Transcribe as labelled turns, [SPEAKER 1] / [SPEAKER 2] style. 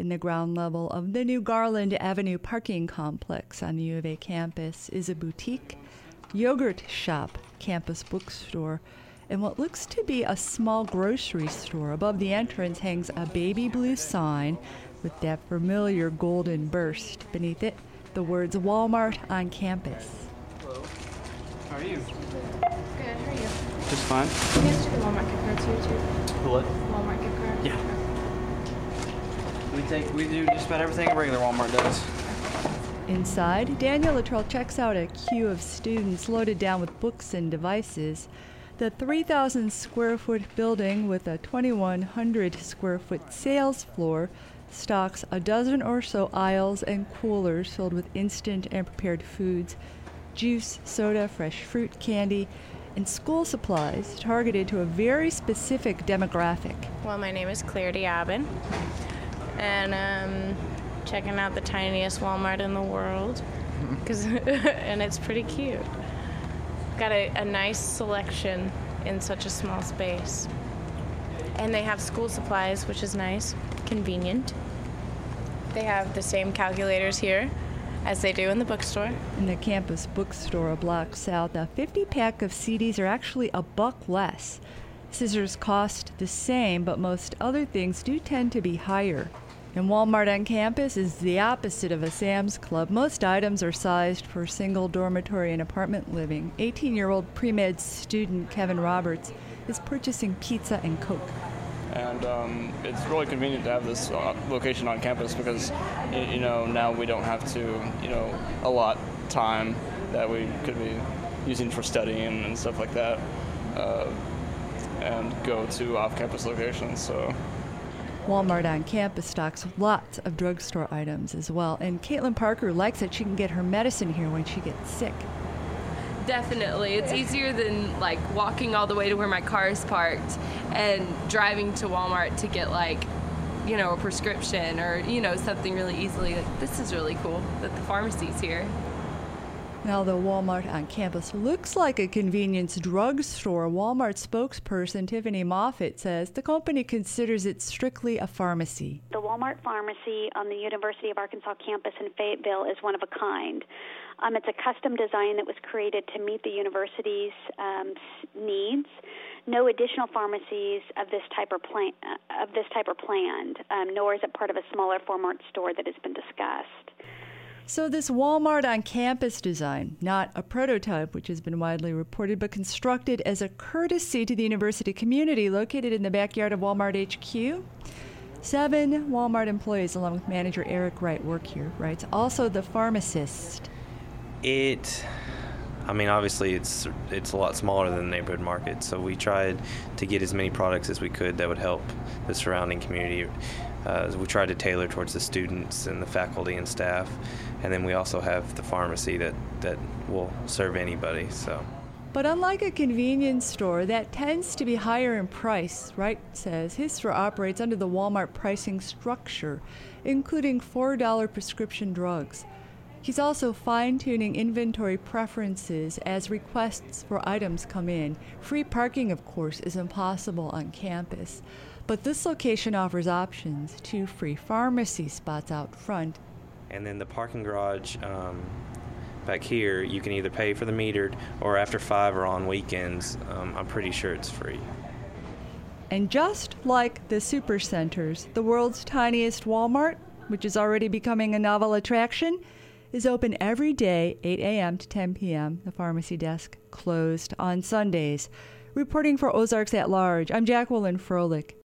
[SPEAKER 1] in the ground level of the new Garland Avenue parking complex on the U of A campus is a boutique, yogurt shop, campus bookstore, and what looks to be a small grocery store. Above the entrance hangs a baby blue sign with that familiar golden burst. Beneath it, the words Walmart on campus.
[SPEAKER 2] Hello. How are you?
[SPEAKER 3] Good, how are you?
[SPEAKER 2] Just fine.
[SPEAKER 3] Can you guys do the Walmart gift cards here too?
[SPEAKER 2] The what?
[SPEAKER 3] Walmart gift card?
[SPEAKER 2] Yeah. We do just about everything a regular Walmart does.
[SPEAKER 1] Inside, Daniel Luttrell checks out a queue of students loaded down with books and devices. The 3,000 square foot building with a 2,100 square foot sales floor stocks a dozen or so aisles and coolers filled with instant and prepared foods, juice, soda, fresh fruit, candy, and school supplies targeted to a very specific demographic.
[SPEAKER 3] Well, my name is Claire Diabin, and I'm checking out the tiniest Walmart in the world, and it's pretty cute. Got a nice selection in such a small space. And they have school supplies, which is nice, convenient. They have the same calculators here as they do in the bookstore.
[SPEAKER 1] In the campus bookstore a block south, a 50-pack of CDs are actually $1 less. Scissors cost the same, but most other things do tend to be higher. And Walmart on campus is the opposite of a Sam's Club. Most items are sized for single dormitory and apartment living. 18-year-old pre-med student Kevin Roberts is purchasing pizza and Coke.
[SPEAKER 4] And it's really convenient to have this location on campus because, now we don't have to, allot time that we could be using for studying and stuff like that, and go to off-campus locations. So.
[SPEAKER 1] Walmart on campus stocks lots of drugstore items as well, and Caitlin Parker likes that she can get her medicine here when she gets sick.
[SPEAKER 5] Definitely. It's easier than walking all the way to where my car is parked and driving to Walmart to get a prescription or, something really easily. This is really cool that the pharmacy's here.
[SPEAKER 1] Now, the Walmart on campus looks like a convenience drugstore. Walmart spokesperson Tiffany Moffitt says the company considers it strictly a pharmacy.
[SPEAKER 6] The Walmart pharmacy on the University of Arkansas campus in Fayetteville is one of a kind. It's a custom design that was created to meet the university's needs. No additional pharmacies of this type are planned, nor is it part of a smaller Walmart store that has been discussed.
[SPEAKER 1] So this Walmart on campus design, not a prototype, which has been widely reported, but constructed as a courtesy to the university community located in the backyard of Walmart HQ. 7 Walmart employees, along with manager Eric Wright, work here, writes. Also the pharmacist.
[SPEAKER 7] Obviously it's a lot smaller than the neighborhood market, so we tried to get as many products as we could that would help the surrounding community. We tried to tailor towards the students and the faculty and staff, and then we also have the pharmacy that will serve anybody. So.
[SPEAKER 1] But unlike a convenience store, that tends to be higher in price, Wright says his store operates under the Walmart pricing structure, including $4 prescription drugs. He's also fine-tuning inventory preferences as requests for items come in. Free parking, of course, is impossible on campus. But this location offers options, 2 free pharmacy spots out front.
[SPEAKER 7] And then the parking garage back here, you can either pay for the metered or after 5 or on weekends, I'm pretty sure it's free.
[SPEAKER 1] And just like the supercenters, the world's tiniest Walmart, which is already becoming a novel attraction, is open every day, 8 a.m. to 10 p.m. The pharmacy desk closed on Sundays. Reporting for Ozarks at Large, I'm Jacqueline Froelich.